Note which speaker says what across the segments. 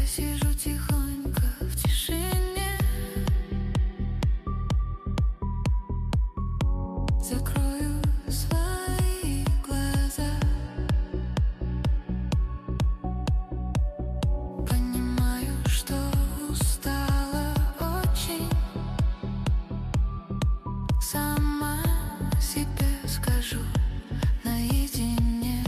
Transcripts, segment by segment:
Speaker 1: сижу тихонько в тишине. Закрою свои глаза. Понимаю, что устала очень. Сама себе скажу наедине.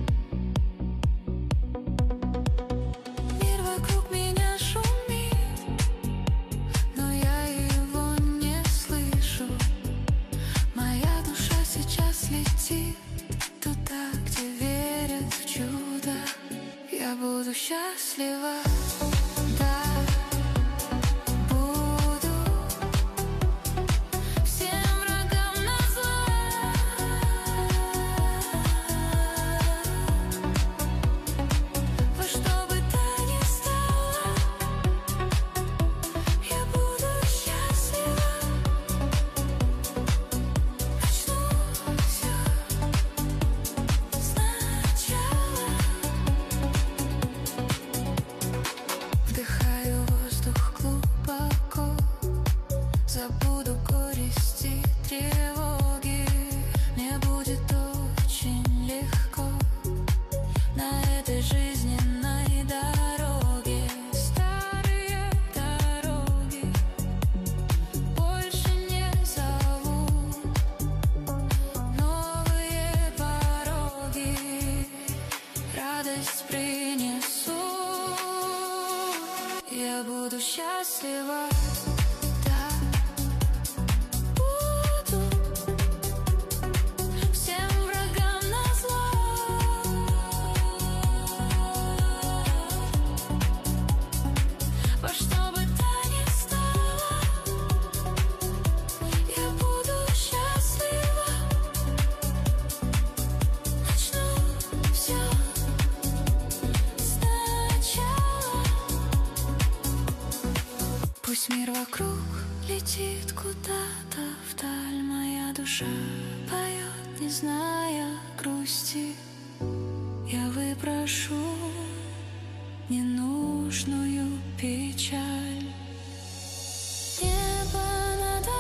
Speaker 1: Мир вокруг меня шумит, но я его не слышу. Моя душа сейчас летит туда, где верят в чудо. Я буду счастлива, да, буду. Всем врагам назло. Во что бы то ни стало, я буду счастлива. Начну всё сначала. Вдыхаю воздух глубоко. Забуду горести, тревоги. Мне будет очень легко на этой жизненной дороге. Старые дороги больше не зовут. Новые пороги радость принесут. Я буду счастлива, да, буду. Всем врагам назло. Во что бы то ни стало, я буду счастлива. Начну всё сначала. Пусть мир вокруг летит куда-то вдаль. Моя душа поет, не зная грусти. Я выпрошу ненужную печаль. Небо надо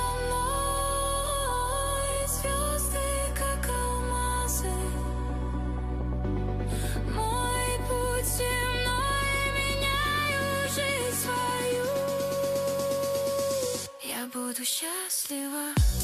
Speaker 1: мной, звезды как алмазы. Мой путь земной, меняю жизнь свою. Я буду счастлива.